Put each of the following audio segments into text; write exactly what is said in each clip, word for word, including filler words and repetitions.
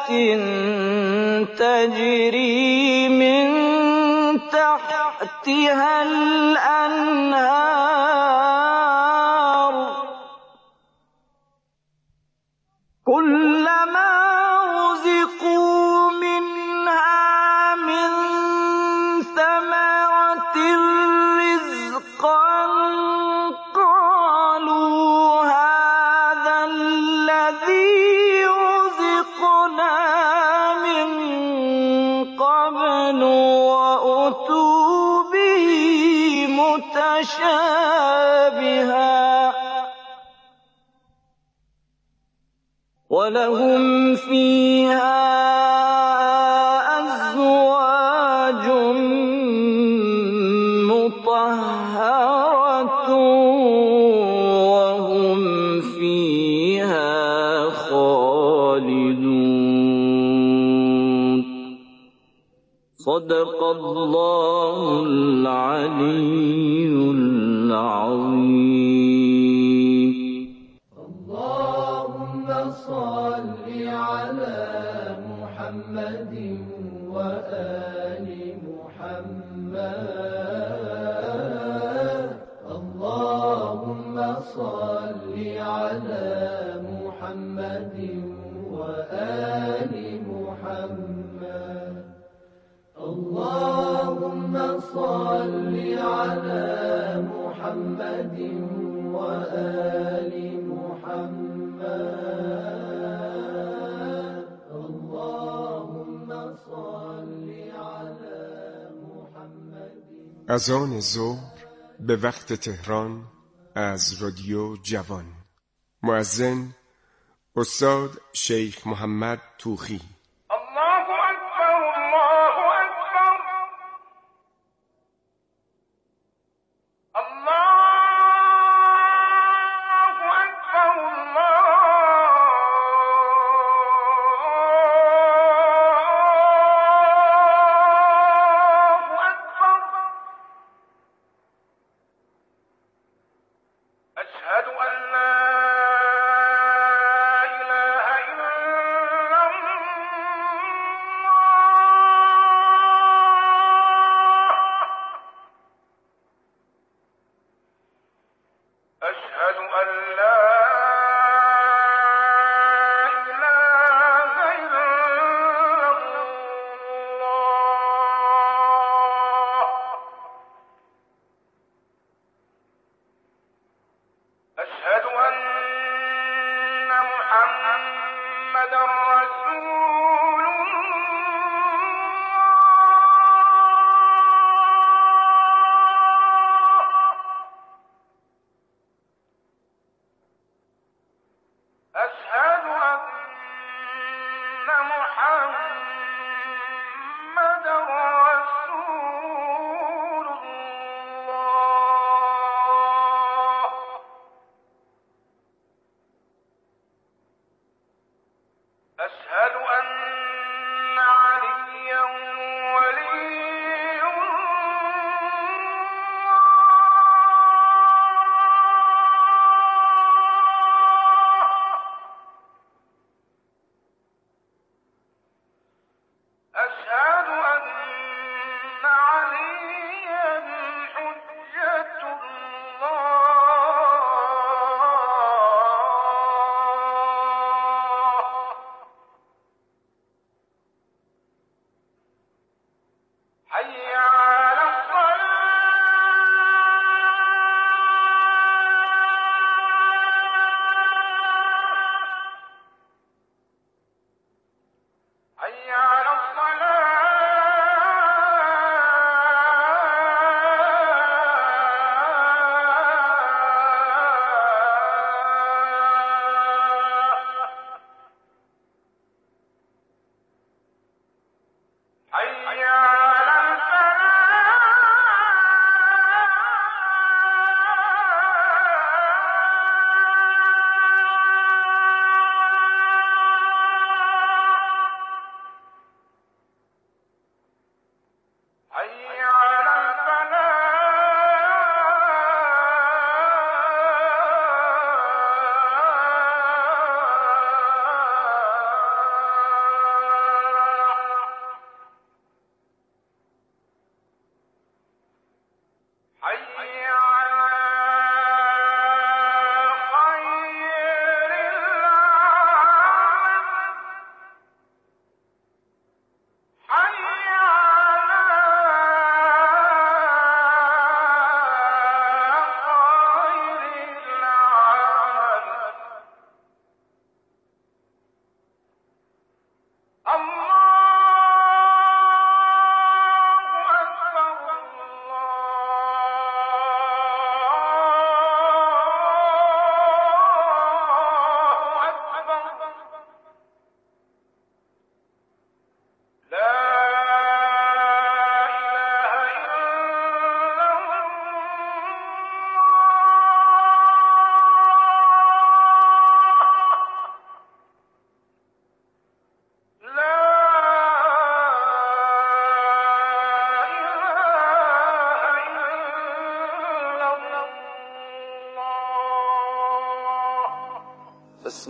تجري من تحتها الأنهار كلما رزقوا منها من ثمرة رزقا قالوا هذا الذي رزقنا من قبل وأتوا به متشابها ولهم فيها أزواج مطهرة وهم فيها خالدون. صدق الله العلي العظيم. اللهم صل على محمد وآل محمد. اللهم صل على محمد وآل محمد. اللهم صل على محمد وآل محمد. اللهم صل على محمد. اذان ظهر به وقت تهران از رادیو جوان. مؤذن استاد شیخ محمد توخی.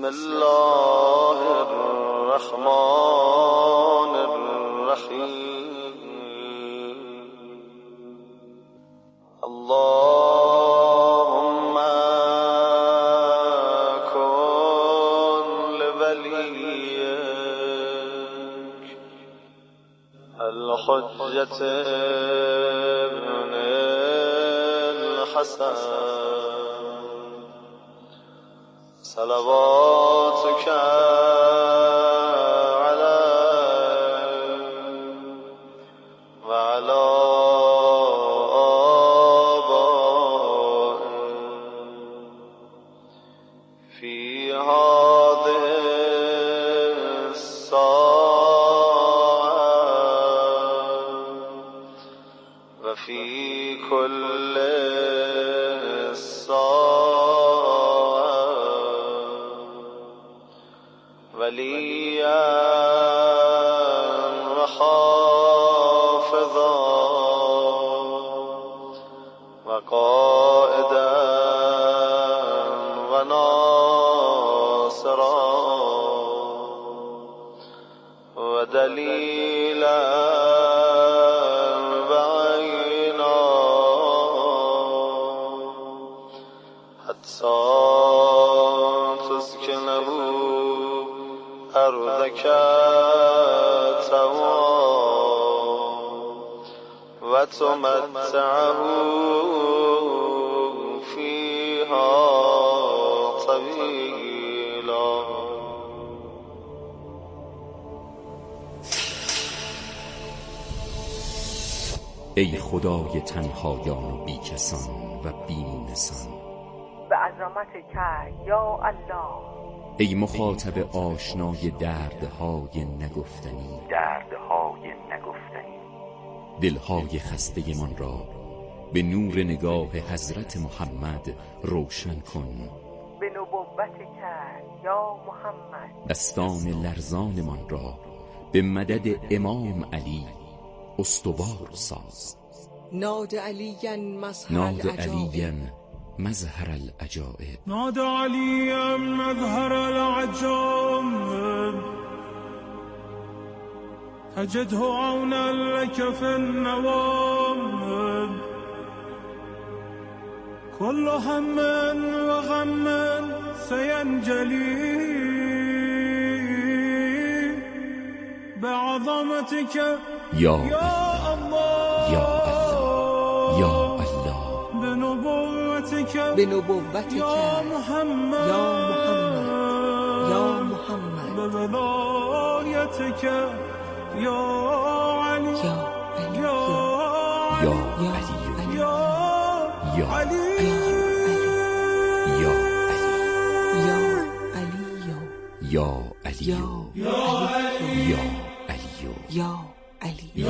الله الرحمن الرحیم. اللهم کن لولیک الحجة ابن الحسن صلواتك عليه وعلى آبائه في هذه الساعة وفي كل وليا وحافظا وقائدا وناصرا ودليلا وعينا حتى تسكنه أرضك وتمتعه فيها طويلا. ای خدای تنهایان و بیکسان و بیمونسان، به عظمتک یا الله. ای مخاطب آشنای دردهای نگفتنی، دردهای نگفتنی، دلهای خسته من را به نور نگاه حضرت محمد روشن کن. به نبوتک یا محمد دستان لرزان من را به مدد امام علی استوار ساز. ناد علیاً مظهر ناد العجائب، علیاً مظهر العجائب، ناد علیاً مظهر العجائب، تجده عونا لك في النوام، كل هم وغم سينجلي بعظمتك یا الله یا الله یا الله، بنبوتك به نبوتک یا محمد یا محمد یا محمد، بولایتك یا علی یا علی یا یا یا علی یا یا علی یا علی یا علی یا یا علی یا یا یا علی علی یا یا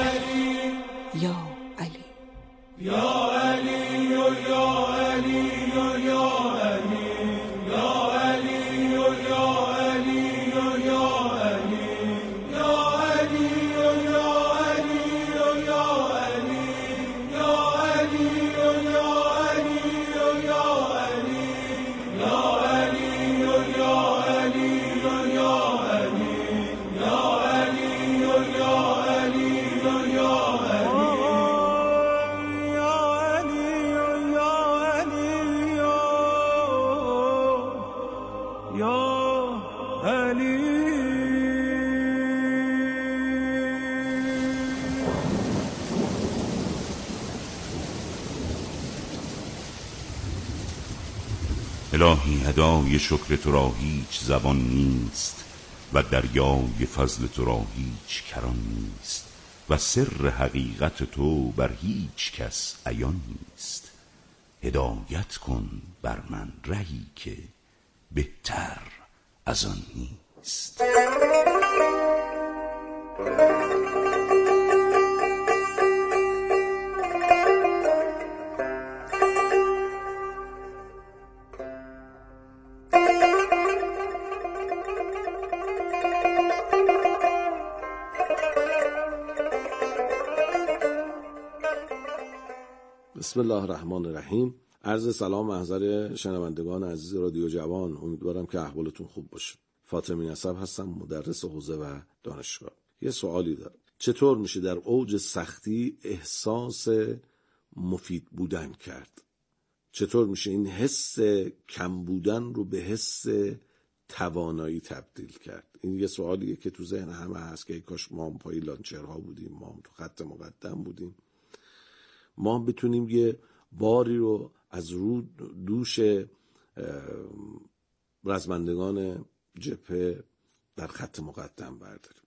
علی یا علی یا علی یا علی یا علی یا علی یا علی یا علی یا علی یا علی یا علی یا علی یا علی یا علی یا علی یا علی یا علی یا علی یا الهی هدای شکر تو را هیچ زبان نیست و دریای فضل تو را هیچ کران نیست و سر حقیقت تو بر هیچ کس عیان نیست. هدایت کن بر من رهی که بهتر از آن نیست. بسم الله الرحمن الرحیم. عرض سلام محضر شنوندگان عزیز رادیو جوان، امیدوارم که احوالتون خوب باشه. فاطمی نسب هستم، مدرس حوزه و دانشگاه. یه سوالی دارم، چطور میشه در اوج سختی احساس مفید بودن کرد؟ چطور میشه این حس کم بودن رو به حس توانایی تبدیل کرد؟ این یه سوالیه که تو ذهن همه هست که ای کاش ما هم پای لانچرها بودیم، ما هم تو خط مقدم بودیم، ما هم بتونیم یه باری رو از رو دوش رزمندگان جبهه در خط مقدم برداریم.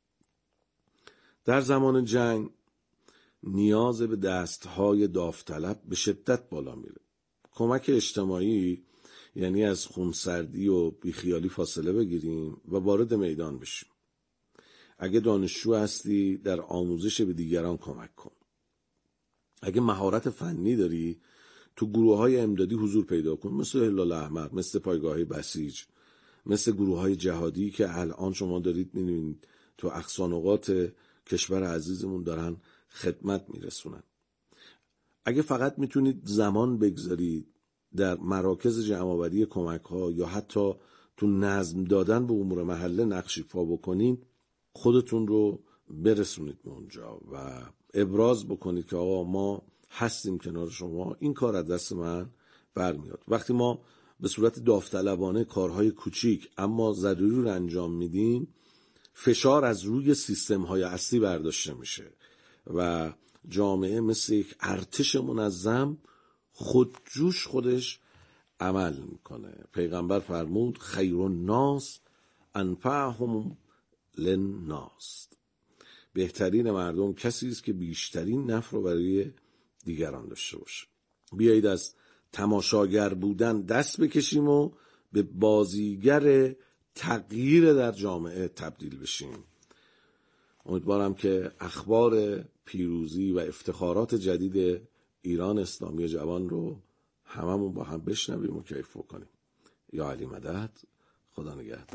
در زمان جنگ نیاز به دستهای داوطلب به شدت بالا میره. کمک اجتماعی یعنی از خونسردی و بیخیالی فاصله بگیریم و وارد میدان بشیم. اگه دانشجو هستی در آموزش به دیگران کمک کن. اگه مهارت فنی داری تو گروه‌های امدادی حضور پیدا کن، مثل هلال احمر، مثل پایگاه بسیج، مثل گروه‌های جهادی که الان شما دارید می‌بینید تو اقصانقاط کشور عزیزمون دارن خدمت میرسونن. اگه فقط میتونید زمان بگذارید در مراکز جمع‌آوری کمک‌ها یا حتی تو نظم دادن به امور محله نقش ایفا بکنید، خودتون رو برسونید به اونجا و ابراز بکنید که آقا ما هستیم کنار شما، این کار از دست من برمیاد. وقتی ما به صورت داوطلبانه کارهای کوچیک اما ضروری رو انجام میدیم، فشار از روی سیستم‌های اصلی برداشته میشه و جامعه مثل یک ارتش منظم خودجوش خودش عمل میکنه. پیغمبر فرمود خیر الناس انفعهم للناس، بهترین مردم کسی است که بیشترین نفع رو برای دیگران داشته باشه. بیایید از تماشاگر بودن دست بکشیم و به بازیگر تغییر در جامعه تبدیل بشیم. امیدوارم که اخبار پیروزی و افتخارات جدید ایران اسلامی جوان رو هممون با هم بشنویم و کیف بکنیم. یا علی مدد، خدا نگهدار.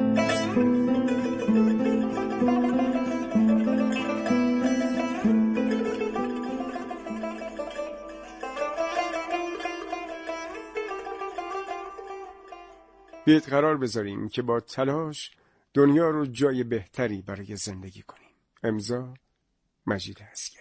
بیایید قرار بذاریم که با تلاش دنیا رو جای بهتری برای زندگی کنیم. امضا مجید عسگری.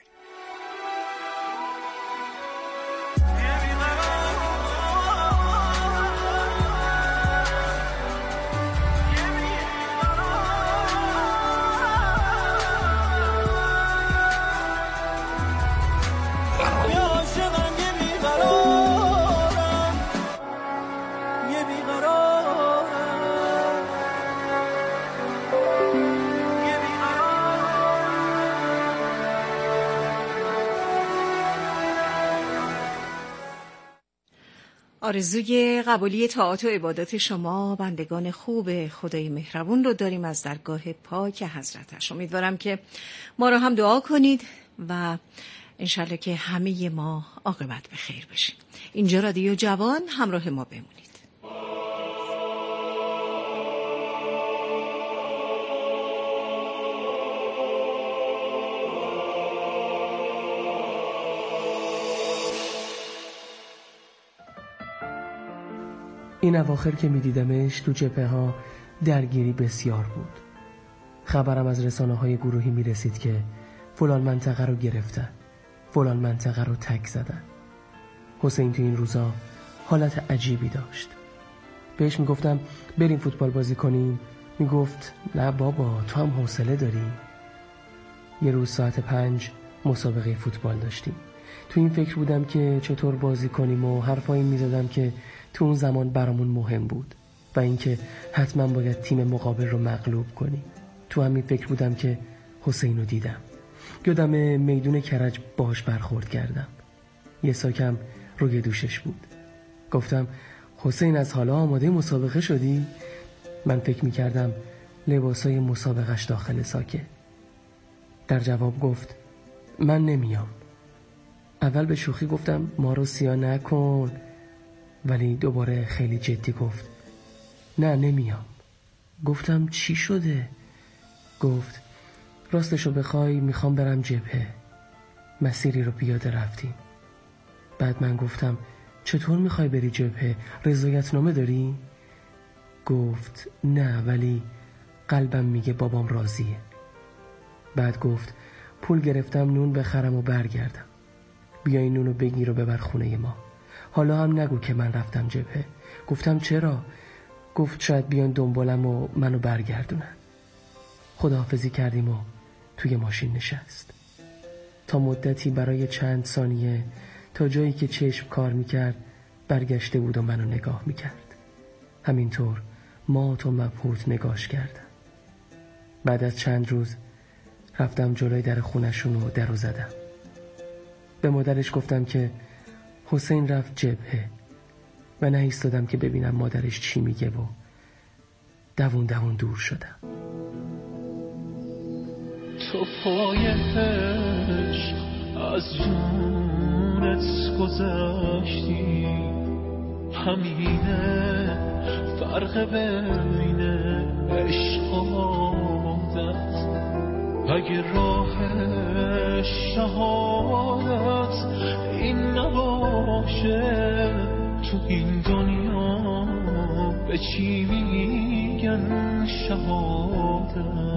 آرزوی قبولی طاعات و عبادات شما بندگان خوب خدای مهربون رو داریم از درگاه پاک حضرتش. امیدوارم که ما رو هم دعا کنید و انشالله که همه ما عاقبت به خیر بشیم. اینجا رادیو جوان، همراه ما بمونید. این اواخر که می دیدمش تو جبهه ها درگیری بسیار بود. خبرم از رسانه های گروهی می رسید که فلان منطقه رو گرفتن، فلان منطقه رو تک زدن. حسین تو این روزا حالت عجیبی داشت. بهش می گفتم بریم فوتبال بازی کنیم، می گفت نه بابا تو هم حوصله داری. یه روز ساعت پنج مسابقه فوتبال داشتیم. تو این فکر بودم که چطور بازی کنیم و حرفایی می زدم که تو اون زمان برامون مهم بود و اینکه حتما باید تیم مقابل رو مغلوب کنیم. تو همین فکر بودم که حسین رو دیدم. یادم میدون کرج باهاش برخورد کردم. یه ساکم روی دوشش بود. گفتم حسین از حالا آماده مسابقه شدی؟ من فکر میکردم لباسای مسابقهش داخل ساکه. در جواب گفت من نمیام. اول به شوخی گفتم ما رو سیاه نکن، ولی دوباره خیلی جدی گفت نه نمیام. گفتم چی شده؟ گفت راستشو بخوای میخوام برم جبهه. مسیری رو پیاده رفتیم. بعد من گفتم چطور میخوای بری جبهه؟ رضایتنامه داری؟ گفت نه، ولی قلبم میگه بابام راضیه. بعد گفت پول گرفتم نون بخرم و برگردم. بیا این نونو بگیر و ببر خونه ما. حالا هم نگو که من رفتم جبهه. گفتم چرا؟ گفت شاید بیان دنبالم و منو برگردونن. خداحافظی کردیم و توی ماشین نشست. تا مدتی برای چند ثانیه تا جایی که چشم کار میکرد برگشته بود و منو نگاه میکرد. همینطور مات و مبهوت نگاش کردم. بعد از چند روز رفتم جلوی در خونشون و درو زدم. به مادرش گفتم که حسین رفت جبهه و نایستادم که ببینم مادرش چی میگه و دوون دوون دور شدم. تو پای عشق از جونت گذشتی، همینه فرق بین عشق و عادت. اگه راه شهادت این نباشه، تو این دنیا به چی میگن شهادت؟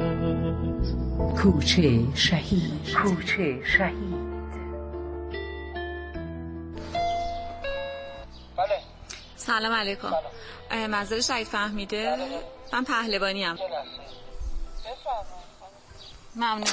کوچه شهید. کوچه شهید. بله. سلام علیکم. منظور شهید فهمیده؟ بله. من پهلوانی ام. ممنون.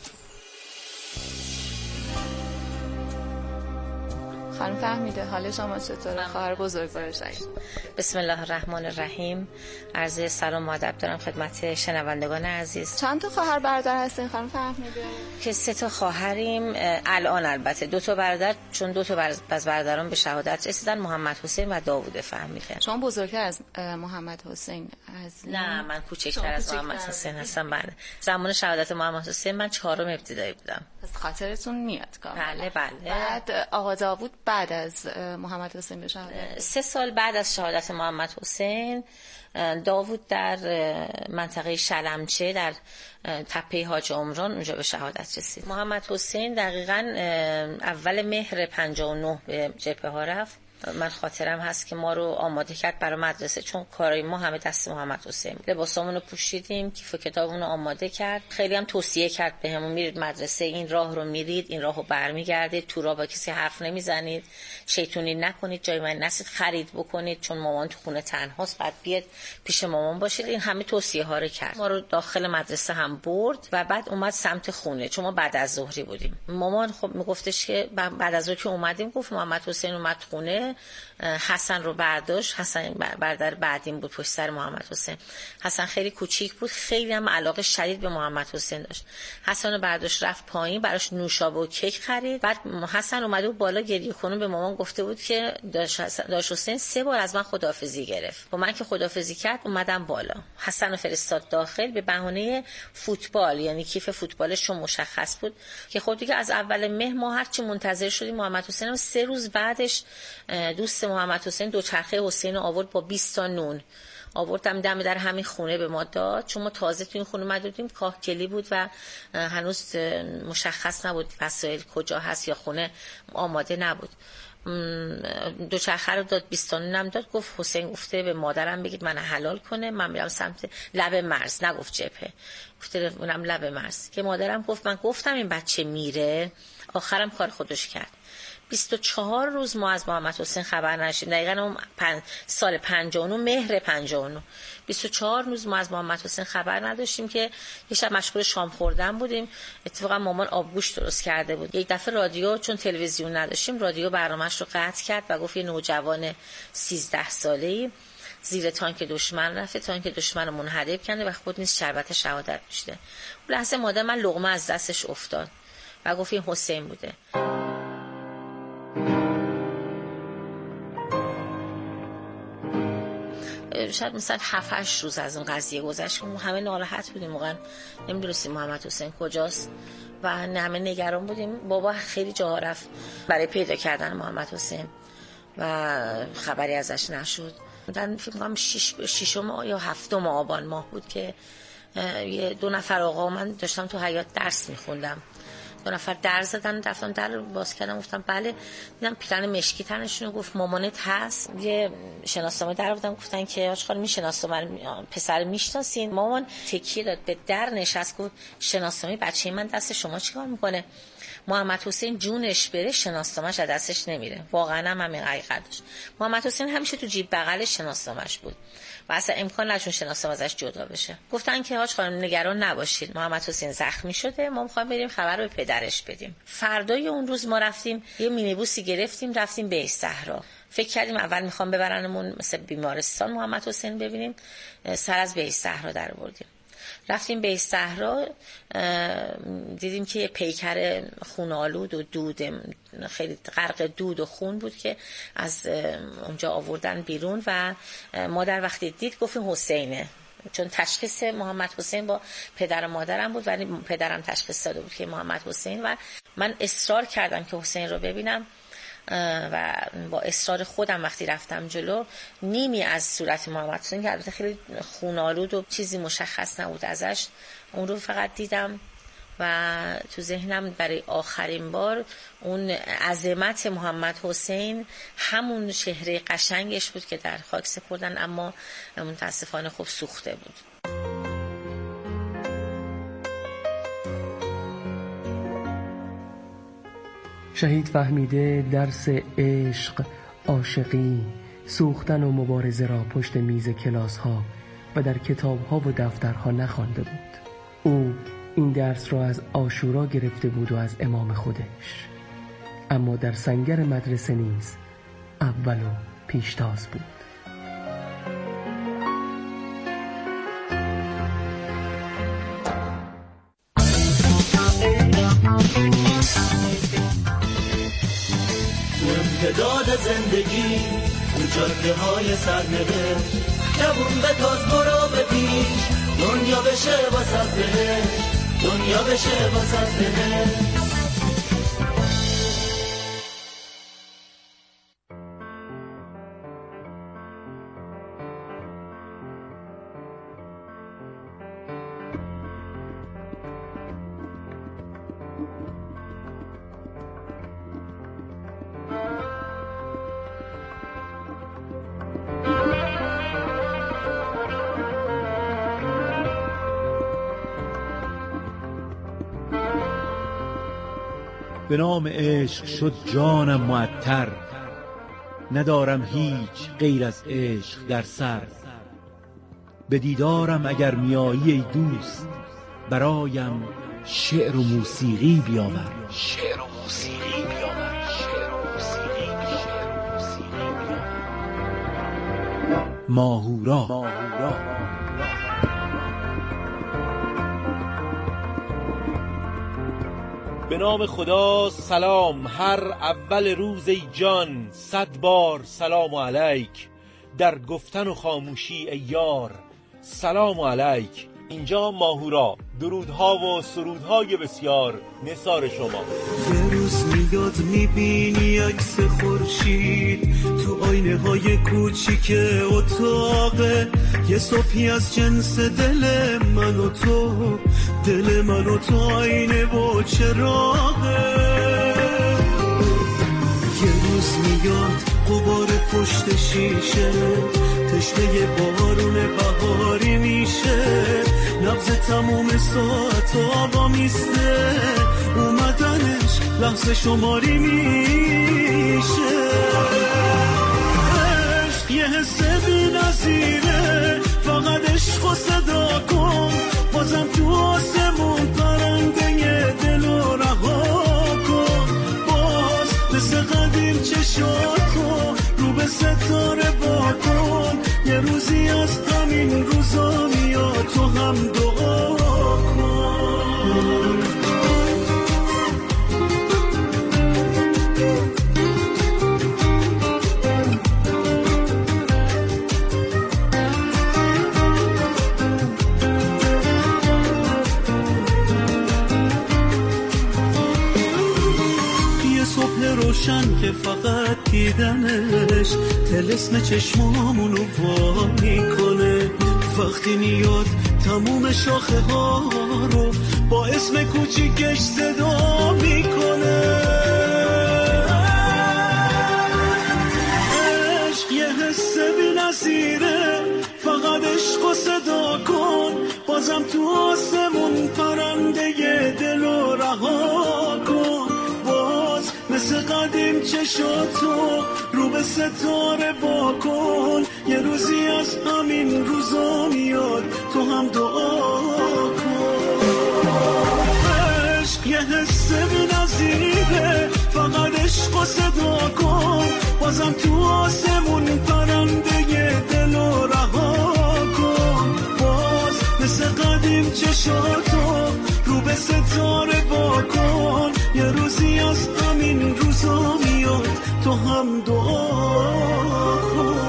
خانم فهمیده حال شما چطوره؟ خواهر بزرگوار شهید. بسم الله الرحمن الرحیم. عرض سلام و ادب دارم خدمت شنوندگان عزیز. چند تا خواهر برادر هستین خانم فهمیده؟ که سه تا خواهریم الان، البته دو تا برادر، چون دو تا از برادران به شهادت رسیدن، محمد حسین و داوود فهمیده. شما بزرگتر از محمد حسین هستین؟ نه، من کوچکتر از محمد حسین هستم. بله. زمان شهادت محمد حسین من چهارم ابتدایی بودم. پس خاطرتون میاد کاملا. بله بله. بعد آقا داوود بعد از محمد حسین به شهادت، سه سال بعد از شهادت محمد حسین، داوود در منطقه شلمچه در تپه حاج عمران اونجا به شهادت رسید. محمد حسین دقیقاً اول مهر پنجاه و نه به جبهه ها رفت. من خاطرم هست که ما رو آماده کرد برای مدرسه، چون کارای ما همه دست محمد حسین بود. لباسامون رو پوشیدیم، کیف و کتابمون رو آماده کرد. خیلی هم توصیه کرد بهمون، میرید مدرسه این راه رو میرید، این راهو برمیگردید، تو راه با کسی حرف نمیزنید، شیطونی نکنید، جای من نسید خرید بکنید، چون مامان تو خونه تنهاست، بعد بیاد پیش مامان باشید. این همه توصیه ها رو کرد. ما رو داخل مدرسه هم برد و بعد اومد سمت خونه، چون ما بعد از ظهری بودیم. مامان خب میگفتش که بعد از ظهر که اومدیم، گفت محمد حسین اومد خونه، حسن رو برداشت. حسن برادر بعدیم بود پشت سر محمد حسین. حسن خیلی کوچیک بود، خیلی هم علاقه شدید به محمد حسین داشت. حسن رو برداشت رفت پایین، براش نوشابه و کیک خرید. بعد حسن اومده بود بالا گریه کنون، به مامان گفته بود که داش حسین سه بار از من خداحافظی گرفت. با من که خداحافظی کرد اومدم بالا. حسن رو فرستاد داخل به بهانه فوتبال، یعنی کیف فوتبالش چون مشخص بود که خب دیگه از اول مهر ما هرچی منتظر شدیم. محمد حسین هم سه روز بعدش دوست محمد حسین دوچرخه حسین رو آورد با بیست تا نون، آوردم دم در همین خونه به ما داد، چون ما تازه تو این خونه مدودیم، کاهگلی بود و هنوز مشخص نبود وسایل کجا هست یا خونه آماده نبود. دوچرخه رو داد، بیست تا نونم داد. گفت حسین گفته به مادرم بگید من حلال کنه، من میرم سمت لب مرز. نگفت جبهه، گفته اونم لب مرز. که مادرم گفت من گفتم این بچه میره. آخرم کار خودش کرد. بیست و چهار روز ما از محمد حسین خبر نشیم. دقیقاً اون پن... سال پنجاه و نه، مهر پنجاه و نه، بیست و چهار روز ما از محمد حسین خبر نداشتیم. که یه شب مشغول شام خوردن بودیم، اتفاقا مامان آبگوشت درست کرده بود. یک دفعه رادیو، چون تلویزیون نداشتیم، رادیو برنامه‌اش رو قطع کرد و گفت یه نوجوان سیزده ساله‌ای زیر تانک دشمن رفته، تانک دشمن رو منهدم کنده و خود نیز شربت شهادت میشه. اون لحظه مادر من لقمه از دستش افتاد و گفت این حسین بوده. شاید مثلا هفت هشت روز از اون قضیه گذشت، ما همه ناراحت بودیم، واقعا نمیدونستیم محمد حسین کجاست و همه نگران بودیم. بابا خیلی جاها رفت برای پیدا کردن محمد حسین و خبری ازش نشد. من فکر می‌کنم شش ششم یا هفتم آبان ماه بود که یه دو نفر آقا، من داشتم تو حیاط درس میخوندم، دو نفر در زدن، رفتم در باز کردم، گفتم بله. دیدم پیرن مشکی تنشون، گفت مامانت هست. یه شناسنامه در بودن، گفتن که آقا خانم شناسنامه پسر میشناسین؟ مامان تکیه داد به در نشست، گفت شناسنامه بچه من دست شما چیکار میکنه؟ محمد حسین جونش بره شناسنامه‌اش از دستش نمیره. واقعا هم همین حقیقت داشت. محمد حسین همیشه تو جیب بغلش شناسنامه‌اش بود و اصلا امکان نداشت شناسنامه ازش جدا بشه. گفتن که حاج خانم نگران نباشید، محمد حسین زخمی شده، ما می‌خوایم بریم خبر رو به پدرش بدیم. فردای اون روز ما رفتیم یه مینیبوسی گرفتیم، رفتیم به صحرا. فکر کردیم اول می‌خوام ببرنمون مثل بیمارستان محمد حسین ببینیم، سر از به صحرا در آوردیم. رفتیم به صحرا، دیدیم که یه پیکر خونالود و دود خیلی غرق دود و خون بود که از اونجا آوردن بیرون و مادر وقتی دید گفتیم حسینه، چون تشخیص محمد حسین با پدر و مادرم بود ولی پدرم تشخیص داده بود که محمد حسین. و من اصرار کردم که حسین رو ببینم و با اصرار خودم وقتی رفتم جلو نیمی از صورت محمد حسین که البته خیلی خونالود و چیزی مشخص نبود ازش، اون رو فقط دیدم و تو ذهنم برای آخرین بار اون عظمت محمد حسین، همون چهره قشنگش بود که در خاک سپردن، اما متاسفانه خب سوخته بود. شهید فهمیده درس عشق، عاشقی، سوختن و مبارزه را پشت میز کلاس ها و در کتاب ها و دفترها نخوانده بود. او این درس را از عاشورا گرفته بود و از امام خودش، اما در سنگر مدرسه نیز اول و پیشتاز بود. امتداد زندگی تو جاده های سرنوشت، جوون به تاز برو به پیش، دنیا بشه واسه بهش، دنیا بشه واسه بهش. به نام عشق شد جانم معطر، ندارم هیچ غیر از عشق در سر. به دیدارم اگر میایی ای دوست، برایم شعر و موسیقی بیاور. شعر و موسیقی بیاور. شعر و موسیقی بیاور. ماهورا. ماهورا. به نام خدا سلام، هر اول روز ای جان، صد بار سلام علیک. در گفتن و خاموشی ای یار، سلام علیک. اینجا ماهورا، درودها و سرودهای بسیار نثار شما. یه روز میاد میبینی عکس خورشید تو آینه های کوچیک اتاقه، یه صبحی از جنس دل من و تو، دل من و تو آینه و چراغه. یه روز میاد غبار پشت شیشه، تشنه بارون بهاری میشه، نبض تموم ساعت آقا میسته، اومدنش لحظه شماری میشه. عشق یه حس بی نظیره، فقط عشق و صدا کن، بازم تو آسمون پرنده دل و رها کن، باز مثل قدیم چشاتو رو به ستاره با کن، یه روزی از همین روزا میاد تو هم دعا کن. یه صبح روشن که فقط دیدنش طلسم چشمامونو وا میکنه، وقتی میاد تموم شاخه ها رو با اسم کوچیکش صدا میکنه. عشق یه حس بی نظیره، فقط عشق و صدا کن، بازم تو آسمون پرنده دل و رها کن. باز مثل قدیم چشاتو رو به ستاره با کن، یه روزی از همین روزا میاد تو هم دعا کن. عشق یه حس بی نظیره، فقط عشق و صدا کن، بازم تو آسمون پرنده دل و رها کن. باز مثل قدیم چشاتو رو به ستاره با کن، یه روزی از همین روزا میاد تو هم دعا کن.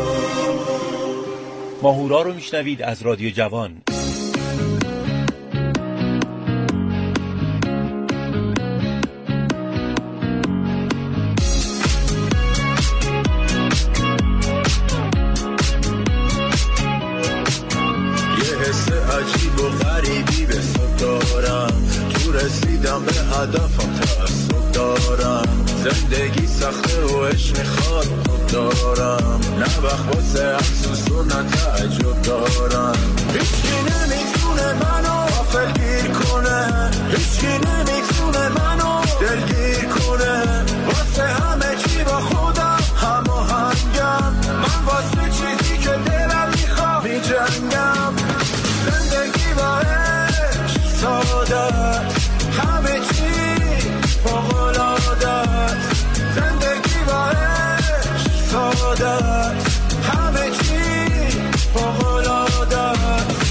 ماهورا رو میشنوید از رادیو جوان. عجیب و غریبی به صد دارم، تو رسیدم به هدفم تعصب دارم. زندگی سخته و عشق میخواد خود دارم، نه وقت واسه افسوس و نه تعجب دارم. هیچکی نمیتونه منو غافل گیر کنه، هیچکی نمیتونه منو دلگیر کنه. واسه همه چی با خودم هماهنگم، من واسه چیزی که دلم میخواد میجنگم. زندگی با عشق ساده، همه چی فوق‌العاده. زندگی با عشق ساده، همه چی فوق‌العاده.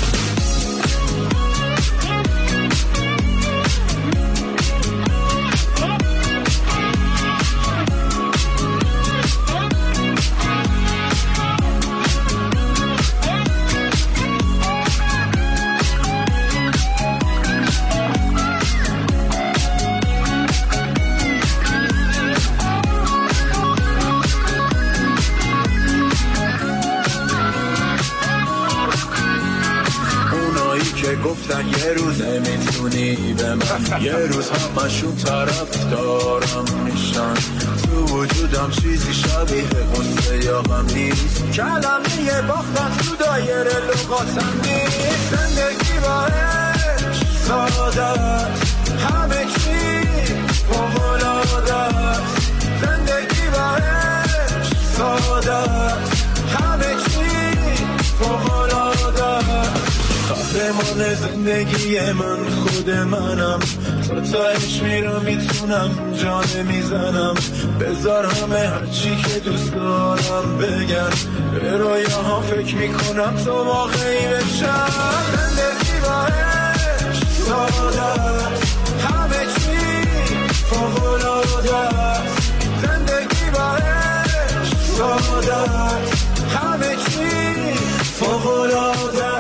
گفتن یه روز نمیتونی به من، یه روز همشون طرف دارم میشن. تو وجودم چیزی شبیه قصه یا غم نیست، کلمه باختن تو دایره لغاتم نیست. زندگی با عشق ساده، همه چی فوق‌العاده. زندگی با عشق ساده، همه چی فوق‌العاده. قهرمان زندگی من خود منم، تا تاش میرم میتونم جان میزنم. بذار همه هرچی که دوست دارم بگن، به رویاها فکر میکنم تا واقعی بشم. زندگی با عشق ساده، همه چی فوق‌العاده. زندگی با عشق ساده، همه چی فوق‌العاده.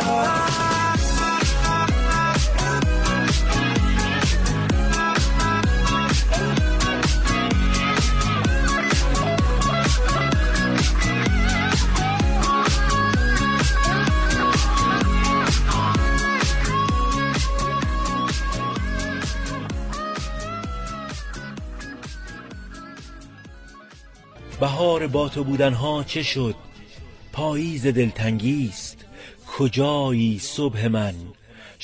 بهار با تو بودنها چه شد؟ پاییز دلتنگیست. کجایی صبح من